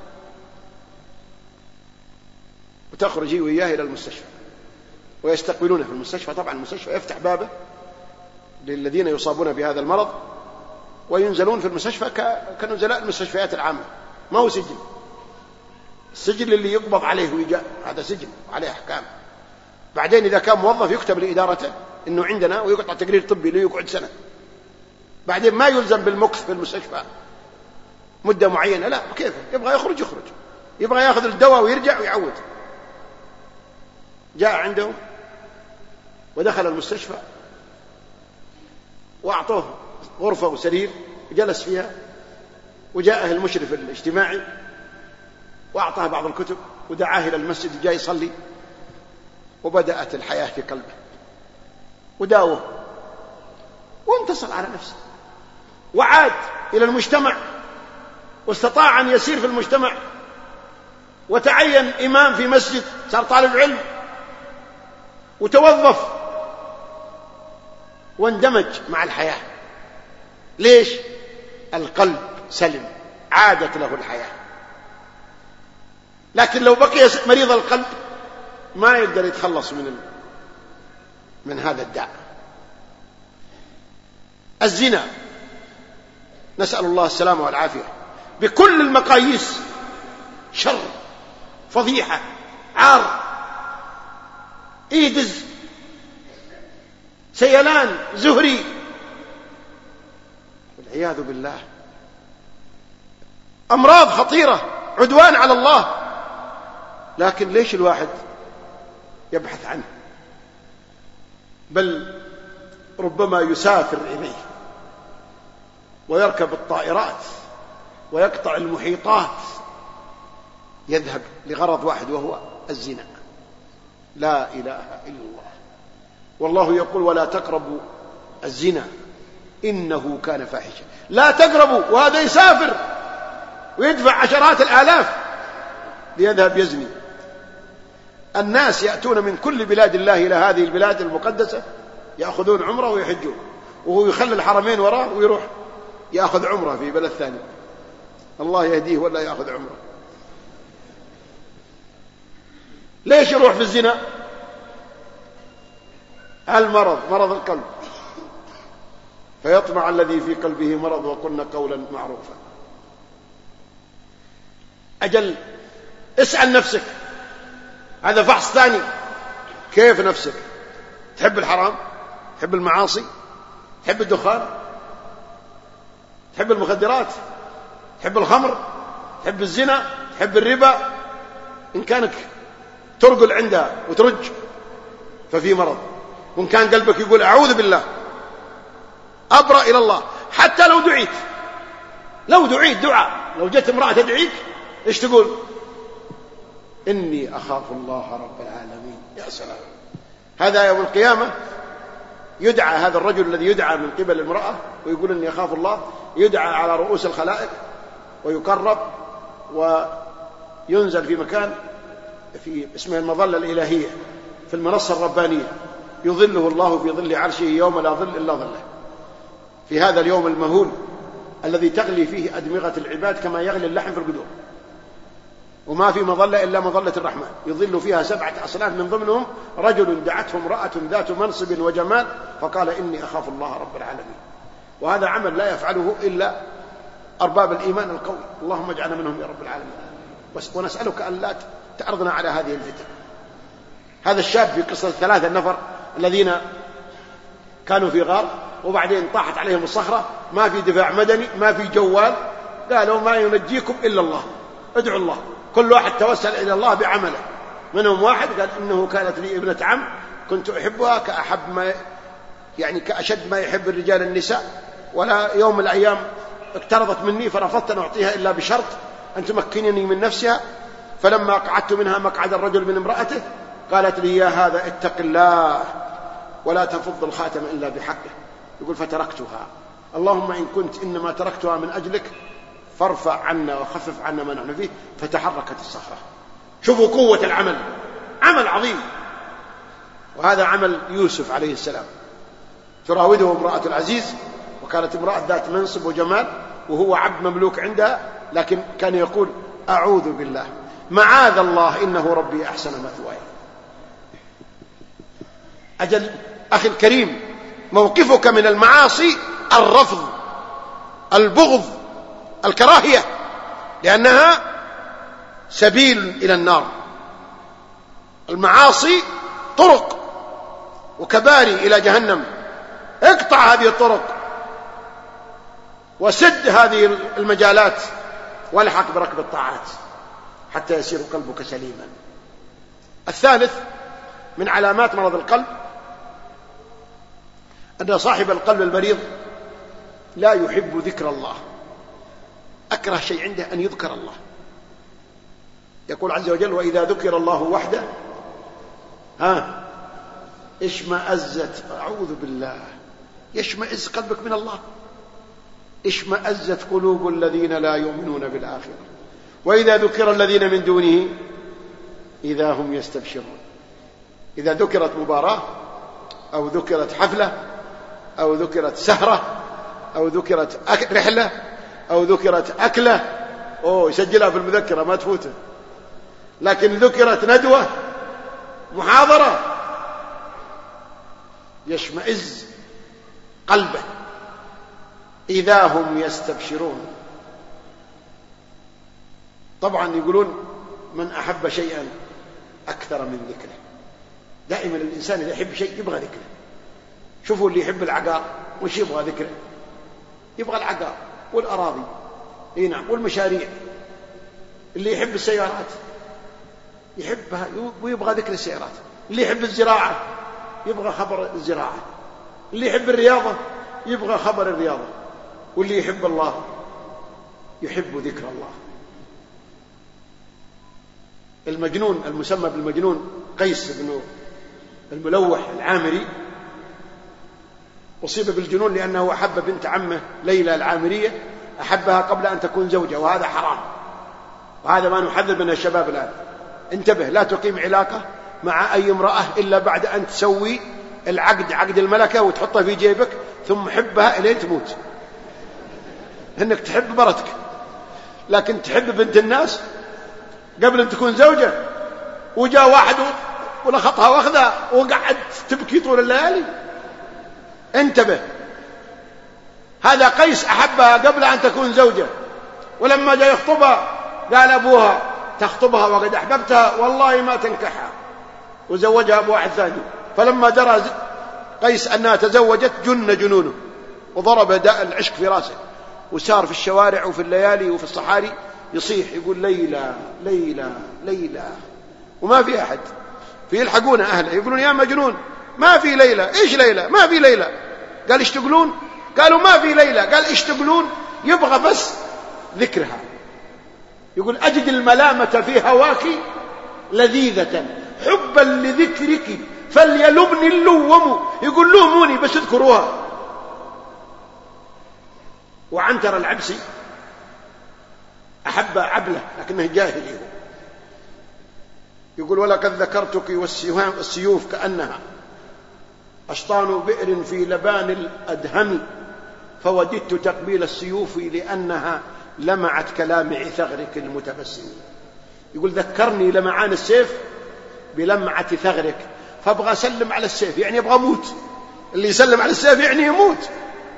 وتخرجي وياه إلى المستشفى ويستقبلونه في المستشفى. طبعا المستشفى يفتح بابه للذين يصابون بهذا المرض وينزلون في المستشفى كنزلاء المستشفيات العامة، ما هو سجن. السجن اللي يقبض عليه ويجاء هذا سجن وعليه أحكام. بعدين إذا كان موظف يكتب لإدارته إنه عندنا ويقطع تقرير طبي ليقعد سنة. بعدين ما يلزم بالمكث في المستشفى مدة معينة، لا، كيف يبغى يخرج، يبغى ياخذ الدواء ويرجع ويعود. جاء عندهم ودخل المستشفى وأعطوه غرفة وسرير وجلس فيها، وجاءه المشرف الاجتماعي وأعطاه بعض الكتب ودعاه إلى المسجد جاي يصلي، وبدأت الحياة في قلبه وداوه وانتصر على نفسه وعاد إلى المجتمع واستطاع أن يسير في المجتمع وتعين إمام في مسجد، صار طالب علم وتوظف واندمج مع الحياة. ليش؟ القلب سلم، عادت له الحياة. لكن لو بقي مريض القلب ما يقدر يتخلص من هذا الداء. الزنا نسأل الله السلامة والعافية بكل المقاييس شر، فضيحة، عار، إيدز، سيلان، زهري، والعياذ بالله، أمراض خطيرة، عدوان على الله. لكن ليش الواحد يبحث عنه؟ بل ربما يسافر إليه ويركب الطائرات ويقطع المحيطات، يذهب لغرض واحد وهو الزنا. لا إله إلا الله. والله يقول ولا تقربوا الزنا إنه كان فاحشا. لا تقربوا، وهذا يسافر ويدفع عشرات الآلاف ليذهب يزني. الناس يأتون من كل بلاد الله إلى هذه البلاد المقدسة يأخذون عمره ويحجون، وهو يخلي الحرمين وراه ويروح يأخذ عمره في بلد ثاني. الله يهديه ولا يأخذ عمره. ليش يروح في الزنا؟ المرض، مرض القلب، فيطمع الذي في قلبه مرض وقلنا قولا معروفا. أجل اسأل نفسك، هذا فحص ثاني. كيف نفسك؟ تحب الحرام؟ تحب المعاصي؟ تحب الدخان؟ تحب المخدرات؟ تحب الخمر؟ تحب الزنا؟ تحب الربا؟ إن كانك ترجل عندها وترج ففي مرض، وإن كان قلبك يقول أعوذ بالله أبرأ إلى الله. حتى لو دعيت دعاء، لو جت امرأة تدعيك إيش تقول؟ إني أخاف الله رب العالمين. يا سلام، هذا يوم القيامة يدعى هذا الرجل الذي يدعى من قبل المرأة ويقول إني أخاف الله، يدعى على رؤوس الخلائق ويقرب وينزل في مكان في اسمه المظلة الإلهية في المنصة الربانية، يظله الله في ظل عرشه يوم لا ظل إلا ظله. في هذا اليوم المهول الذي تغلي فيه أدمغة العباد كما يغلي اللحم في القدور، وما في مظلة إلا مظلة الرحمن يظل فيها 7 أصناف، من ضمنهم رجل دعته امرأة ذات منصب وجمال فقال إني أخاف الله رب العالمين. وهذا عمل لا يفعله إلا أرباب الإيمان القوي. اللهم اجعلنا منهم يا رب العالمين. ونسألك أن لا تعرضنا على هذه الفتن. هذا الشاب في قصة 3 نفر الذين كانوا في غار وبعدين طاحت عليهم الصخرة، ما في دفاع مدني، ما في جوال، قالوا ما ينجيكم إلا الله، ادعوا الله. كل واحد توسل إلى الله بعمله. منهم واحد قال إنه كانت لي ابنة عم كنت أحبها كأشد ما يحب الرجال النساء، ولا يوم من الأيام اقترضت مني فرفضت أن أعطيها إلا بشرط أن تمكنني من نفسها. فلما قعدت منها مقعد الرجل من امرأته قالت لي: يا هذا اتق الله ولا تنفض الخاتم إلا بحقه. يقول: فتركتها. اللهم إن كنت إنما تركتها من أجلك فارفع عنا وخفف عنا ما نحن فيه. فتحركت الصخرة. شوفوا قوة العمل، عمل عظيم. وهذا عمل يوسف عليه السلام. تراوده امرأة العزيز، وكانت امرأة ذات منصب وجمال، وهو عبد مملوك عندها، لكن كان يقول: أعوذ بالله، معاذ الله، إنه ربي أحسن مثواي. أجل أخي الكريم، موقفك من المعاصي الرفض، البغض، الكراهية، لأنها سبيل إلى النار. المعاصي طرق وكباري إلى جهنم. اقطع هذه الطرق وسد هذه المجالات والحق بركب الطاعات حتى يسير قلبك سليما. الثالث من علامات مرض القلب أن صاحب القلب المريض لا يحب ذكر الله. أكره شيء عنده أن يذكر الله. يقول عز وجل: وإذا ذكر الله وحده اشمأزت. أعوذ بالله، يشمئز قلبك من الله. اشمأزت قلوب الذين لا يؤمنون بالآخرة وإذا ذكر الذين من دونه إذا هم يستبشرون. إذا ذكرت مباراة أو ذكرت حفلة أو ذكرت سهرة أو ذكرت رحلة أو ذكرت أكلة، يسجلها في المذكرة ما تفوته. لكن ذكرت ندوة، محاضرة، يشمئز قلبه. إذا هم يستبشرون. طبعا يقولون: من أحب شيئا أكثر من ذكره. دائما الإنسان إذا يحب شيء يبغى ذكره. شوفوا اللي يحب العقار وش يبغى ذكره؟ يبغى العقار والأراضي، نعم، والمشاريع. اللي يحب السيارات يحبها ويبغى ذكر السيارات. اللي يحب الزراعة يبغى خبر الزراعة. اللي يحب الرياضة يبغى خبر الرياضة. واللي يحب الله يحب ذكر الله. المجنون المسمى بالمجنون قيس بن الملوح العامري أصيب بالجنون لأنه أحب بنت عمه ليلى العامرية، أحبها قبل أن تكون زوجة، وهذا حرام. وهذا ما نحذر من الشباب الآن. انتبه، لا تقيم علاقة مع أي امرأة إلا بعد أن تسوي العقد، عقد الملكة، وتحطها في جيبك ثم حبها إلين تموت. إنك تحب مرتك، لكن تحب بنت الناس قبل أن تكون زوجة. وجاء واحد ولخطها واخذها وقعد تبكي طول الليالي. انتبه، هذا قيس أحبها قبل أن تكون زوجة، ولما جاء يخطبها قال أبوها: تخطبها وقد أحببتها والله ما تنكحها، وزوجها بواحد ثاني. فلما درى قيس أنها تزوجت جن جنونه وضرب داء العشق في راسه، وسار في الشوارع وفي الليالي وفي الصحاري يصيح يقول: ليلى ليلى ليلى، وما في أحد. فيلحقون أهله يقولون: يا مجنون، ما في ليلى. إيش ليلى؟ ما في ليلى. قال: ايش تقولون؟ قالوا: ما في ليلى. قال: ايش تقولون؟ يبغى بس ذكرها. يقول: أجد الملامة في هواك لذيذة حبا لذكرك فليلبني اللوم. يقول: لوموني بس اذكروها. وعنتر العبسي أحب عبله لكنه جاهلي. يقول: ولقد ذكرتك والسيوف كأنها أشطان بئر في لبان الأدهم فوددت تقبيل السيوف لأنها لمعت كلامع ثغرك المتبسم. يقول: ذكرني لمعان السيف بلمعة ثغرك، فأبغى أسلم على السيف، يعني أبغى أموت. اللي يسلم على السيف يعني يموت.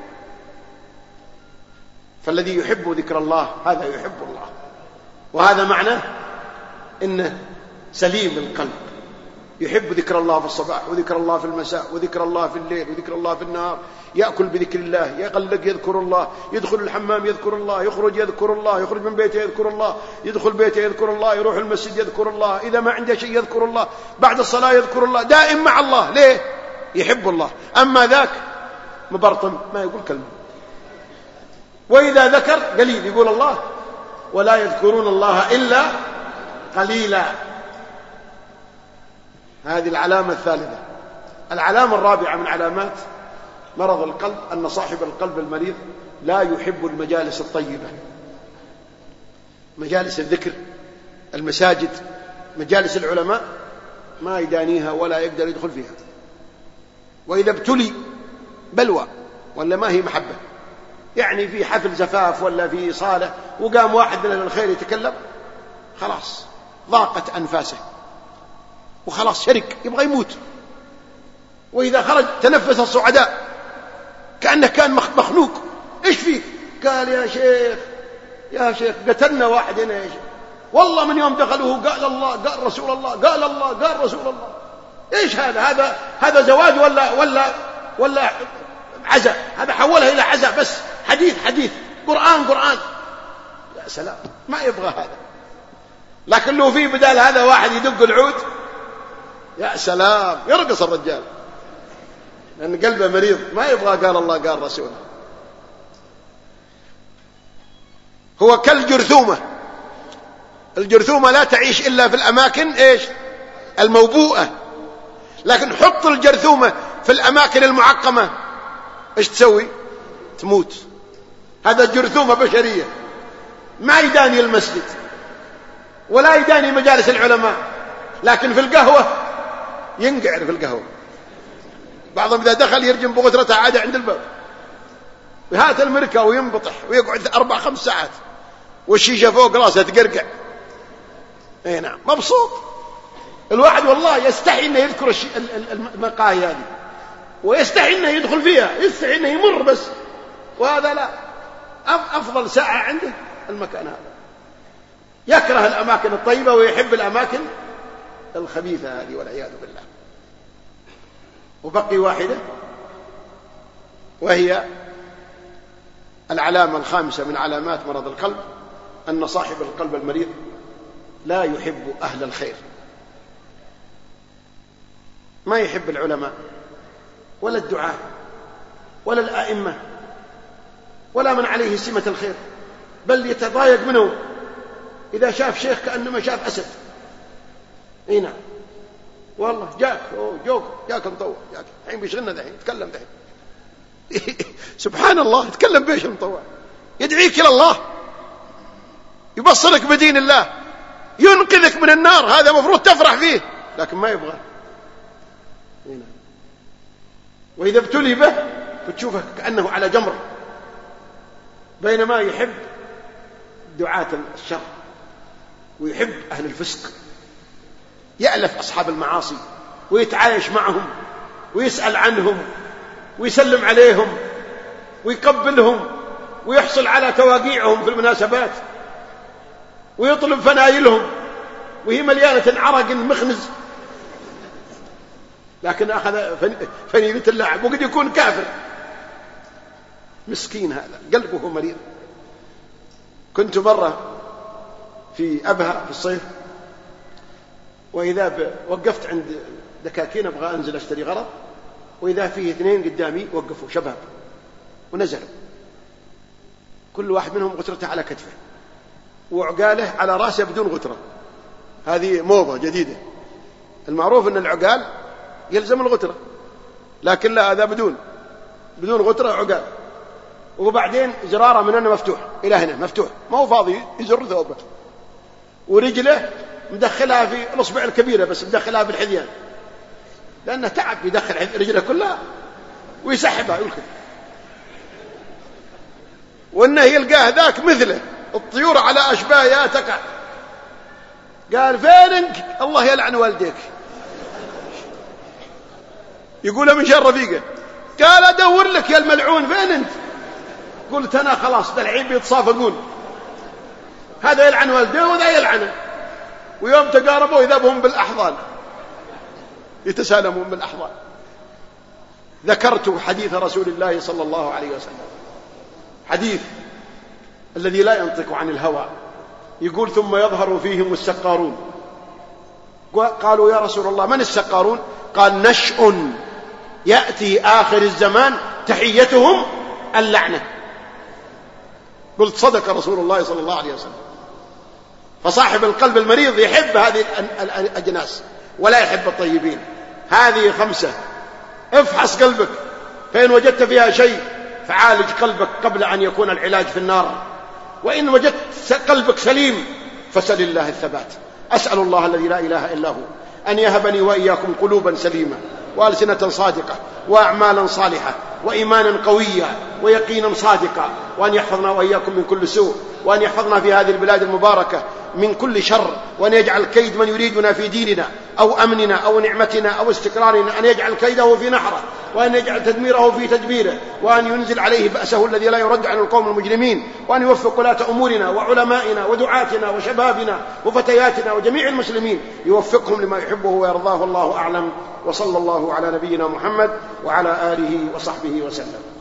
فالذي يحب ذكر الله هذا يحب الله، وهذا معناه إنه سليم القلب، يحب ذكر الله في الصباح وذكر الله في المساء وذكر الله في الليل وذكر الله في النهار. يأكل بذكر الله، يقلق يذكر الله، يدخل الحمام يذكر الله، يخرج يذكر الله، يخرج من بيته يذكر الله، يدخل بيته يذكر الله، يروح المسجد يذكر الله، إذا ما عنده شيء يذكر الله، بعد الصلاة يذكر الله، دائم مع الله. ليه؟ يحب الله. أما ذاك مبرطم ما يقول كلمة. وإذا ذكر قليل، يقول الله ولا يذكرون الله إلا قليلا. هذه العلامة الثالثة. العلامة الرابعة من علامات مرض القلب أن صاحب القلب المريض لا يحب المجالس الطيبة، مجالس الذكر، المساجد، مجالس العلماء، ما يدانيها ولا يقدر يدخل فيها. وإذا ابتلي بلوى ولا ما هي محبة، يعني في حفل زفاف ولا في صالة وقام واحد من الخير يتكلم، خلاص ضاقت أنفاسه وخلاص شرك يبغى يموت. وإذا خرج تنفس الصعداء كأنه كان مخنوق. إيش فيك؟ قال يا شيخ قتلنا واحد هنا يا شيخ، والله من يوم دخلوه قال الله قال رسول الله قال الله قال رسول الله. إيش هذا زواج ولا عزاء؟ هذا حولها إلى عزاء بس، حديث قرآن. يا سلام، ما يبغى هذا. لكن لو في بدال هذا واحد يدق العود، يا سلام، يرقص الرجال، لأن قلبه مريض ما يبغى قال الله قال رسوله. هو كالجرثومة. الجرثومة لا تعيش إلا في الأماكن الموبوءة، لكن حط الجرثومة في الأماكن المعقمة إيش تسوي؟ تموت. هذا جرثومة بشرية، ما يداني المسجد ولا يداني مجالس العلماء، لكن في القهوة ينقعر في القهوة. بعضهم إذا دخل يرجم بغترته عادة عند الباب، وهات المركة وينبطح ويقعد 4-5 ساعات والشيشة فوق راسه تقرقع. اي نعم، مبسوط. الواحد والله يستحي انه يذكر المقاهي هذه، ويستحي انه يدخل فيها، يستحي انه يمر بس، وهذا لا. افضل ساعة عنده المكان هذا. يكره الاماكن الطيبة ويحب الاماكن الخبيثة هذه والعياذ بالله. وبقي واحدة، وهي العلامة الخامسة من علامات مرض القلب أن صاحب القلب المريض لا يحب أهل الخير. ما يحب العلماء ولا الدعاة ولا الآئمة ولا من عليه سمة الخير، بل يتضايق منه إذا شاف شيخ كأنما شاف أسد. اي نعم والله، جاك مطوع، جاك الحين بيشغلنا ذحين، تكلم ذحين. سبحان الله، يتكلم بيش المطوع، يدعيك إلى الله، يبصرك بدين الله، ينقذك من النار، هذا مفروض تفرح فيه، لكن ما يبغى. وإذا ابتلي به بتشوفه كأنه على جمر، بينما يحب دعاة الشر ويحب أهل الفسق، يألف أصحاب المعاصي ويتعايش معهم ويسأل عنهم ويسلم عليهم ويقبلهم ويحصل على تواقيعهم في المناسبات ويطلب فنايلهم وهي مليانة عرق مخنز، لكن أخذ فنيلة اللاعب وقد يكون كافر. مسكين هذا، قلبه مريض. كنت مرة في أبها في الصيف، وإذا وقفت عند دكاكين أبغى أنزل أشتري غرض، وإذا فيه 2 قدامي وقفوا شباب ونزلوا، كل واحد منهم غترته على كتفه وعقاله على راسه بدون غترة. هذه موضة جديدة، المعروف أن العقال يلزم الغترة، لكن لا، هذا بدون غترة عقال. وبعدين زرارة من هنا مفتوح إلى هنا مفتوح، ما هو فاضي يزر ثوبه، ورجله مدخلها في الأصبع الكبيرة بس مدخلها في الحذيان، لأنه تعب يدخل رجله كلها ويسحبها يلكم، وإنه يلقاه ذاك مثله الطيور على أشباهها تقع. قال فينك؟ الله يلعن والديك. يقول من شر رفيقه، قال أدور لك يا الملعون، فين أنت؟ قلت أنا خلاص العين بيتصافقون، هذا يلعن والديه وذا يلعنه، ويوم تقاربوا إذا بهم بالأحضان يتسالمون بالأحضان. ذكرت حديث رسول الله صلى الله عليه وسلم، حديث الذي لا ينطق عن الهوى، يقول ثم يظهر فيهم السقارون. قالوا يا رسول الله من السقارون؟ قال نشء يأتي آخر الزمان تحيتهم اللعنة. قلت صدق رسول الله صلى الله عليه وسلم. فصاحب القلب المريض يحب هذه الأجناس ولا يحب الطيبين. هذه 5. افحص قلبك، فإن وجدت فيها شيء فعالج قلبك قبل أن يكون العلاج في النار، وإن وجدت قلبك سليم فسل الله الثبات. أسأل الله الذي لا إله إلا هو أن يهبني وإياكم قلوبا سليمة وألسنة صادقة وأعمالا صالحة وإيمانا قويا ويقينا صادقا، وأن يحفظنا وإياكم من كل سوء، وأن يحفظنا في هذه البلاد المباركة من كل شر، وأن يجعل كيد من يريدنا في ديننا أو أمننا أو نعمتنا أو استقرارنا أن يجعل كيده في نحره، وأن يجعل تدميره في تدبيره، وأن ينزل عليه بأسه الذي لا يرد عن القوم المجرمين، وأن يوفق ولاة أمورنا وعلمائنا ودعاتنا وشبابنا وفتياتنا وجميع المسلمين، يوفقهم لما يحبه ويرضاه. الله أعلم، وصلى الله على نبينا محمد وعلى آله وصحبه وسلم.